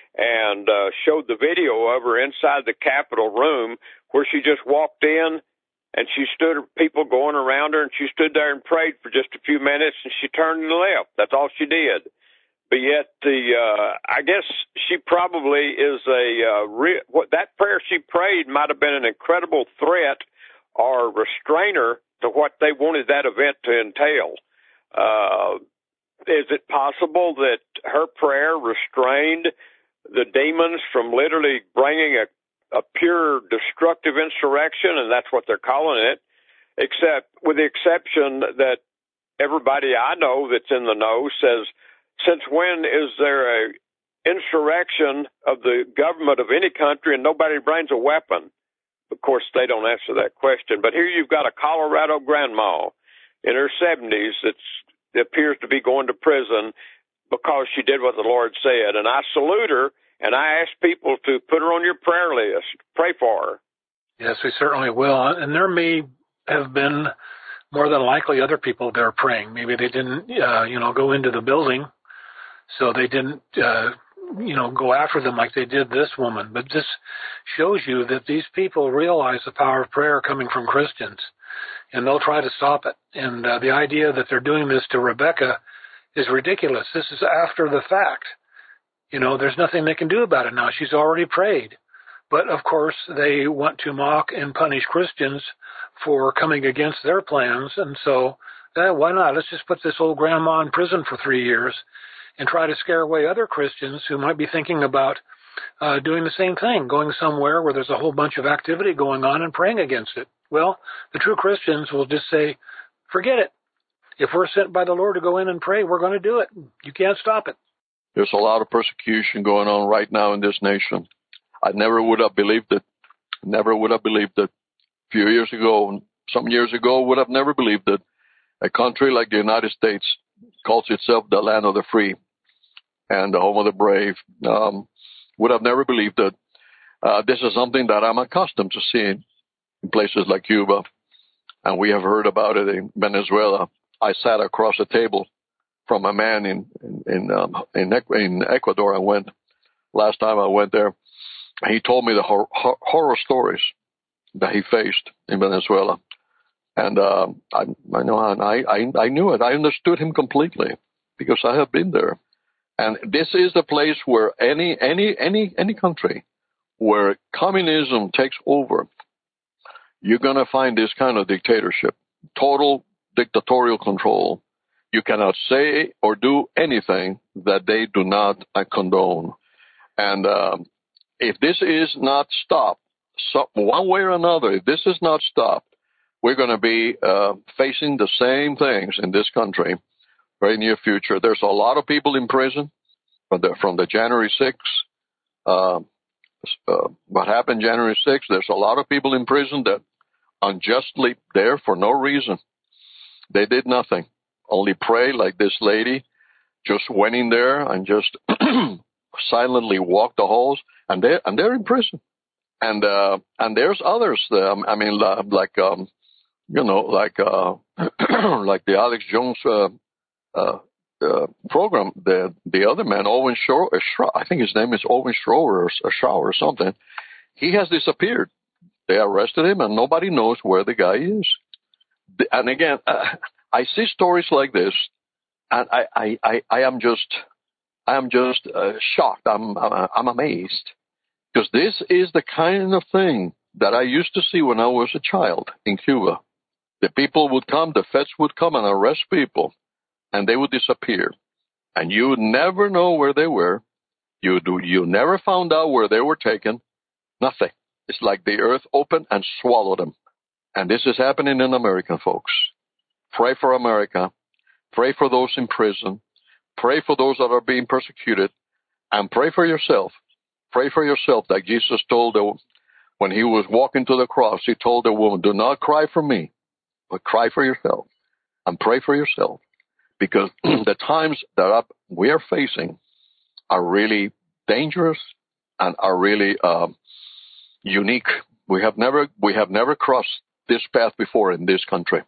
and uh, showed the video of her inside the Capitol room where she just walked in. And she stood, people going around her, and she stood there and prayed for just a few minutes, and she turned and left. That's all she did. But yet, the uh, I guess she probably is a uh, re- what that prayer she prayed might have been an incredible threat or restrainer to what they wanted that event to entail. Uh, is it possible that her prayer restrained the demons from literally bringing a a pure destructive insurrection, and that's what they're calling it, except with the exception that everybody I know that's in the know says, since when is there a insurrection of the government of any country and nobody brings a weapon? Of course, they don't answer that question. But here you've got a Colorado grandma in her seventies that appears to be going to prison because she did what the Lord said. And I salute her, and I ask people to put her on your prayer list. Pray for her. Yes, we certainly will. And there may have been more than likely other people there praying. Maybe they didn't, uh, you know, go into the building, so they didn't, uh, you know, go after them like they did this woman. But this shows you that these people realize the power of prayer coming from Christians, and they'll try to stop it. And uh, the idea that they're doing this to Rebecca is ridiculous. This is after the fact. You know, there's nothing they can do about it now. She's already prayed. But, of course, they want to mock and punish Christians for coming against their plans. And so, eh, why not? Let's just put this old grandma in prison for three years and try to scare away other Christians who might be thinking about uh, doing the same thing, going somewhere where there's a whole bunch of activity going on and praying against it. Well, the true Christians will just say, forget it. If we're sent by the Lord to go in and pray, we're going to do it. You can't stop it. There's a lot of persecution going on right now in this nation. I never would have believed it. Never would have believed it. A few years ago, some years ago, would have never believed it. A country like the United States calls itself the land of the free and the home of the brave. Um, would have never believed it. Uh, this is something that I'm accustomed to seeing in places like Cuba, and we have heard about it in Venezuela. I sat across the table from a man in in in, um, in, in Ecuador. I went last time I went there. He told me the hor- hor- horror stories that he faced in Venezuela, and uh, I, I know, and I, I, I knew it. I understood him completely because I have been there. And this is the place where any any any any country where communism takes over, you're gonna find this kind of dictatorship, total dictatorial control. You cannot say or do anything that they do not uh, condone, and. Uh, If this is not stopped, so one way or another, if this is not stopped, we're going to be uh, facing the same things in this country very near future. There's a lot of people in prison from the, from the January sixth. Uh, uh, what happened January sixth, there's a lot of people in prison that unjustly there for no reason. They did nothing, only pray like this lady just went in there and just silently walked the halls. And they're, and they're in prison. And, uh, and there's others, um, I mean, like, um, you know, like, uh, like the Alex Jones, uh, uh, uh, program, the, the other man, Owen Shrower, I think his name is Owen Shrower or Shrower or something. He has disappeared. They arrested him and nobody knows where the guy is. And again, uh, I see stories like this and I, I, I, I am just, I am just uh, shocked. I'm, I'm I'm amazed because this is the kind of thing that I used to see when I was a child in Cuba. The people would come, the feds would come and arrest people, and they would disappear, and you would never know where they were. You do you never found out where they were taken. Nothing. It's like the earth opened and swallowed them, and this is happening in America, folks. Pray for America. Pray for those in prison. Pray for those that are being persecuted, and pray for yourself. Pray for yourself, like Jesus told the, when he was walking to the cross, he told the woman, do not cry for me, but cry for yourself, and pray for yourself, because the times that we are facing are really dangerous and are really um, unique. We have never we have never crossed this path before in this country.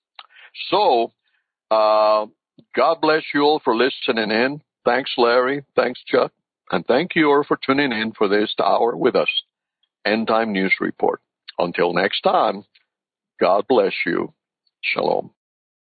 So, uh, God bless you all for listening in. Thanks, Larry. Thanks, Chuck. And thank you all for tuning in for this hour with us. End Time News Report. Until next time, God bless you. Shalom.